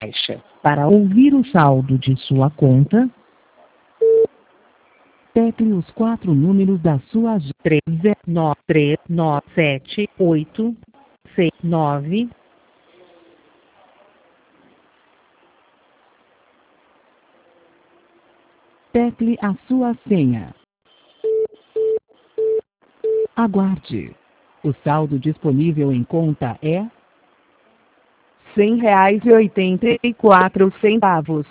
caixa. Para ouvir o saldo de sua conta, tecle os 4 números da sua 309397869. Tecle a sua senha. Aguarde. O saldo disponível em conta é R$ 100,84.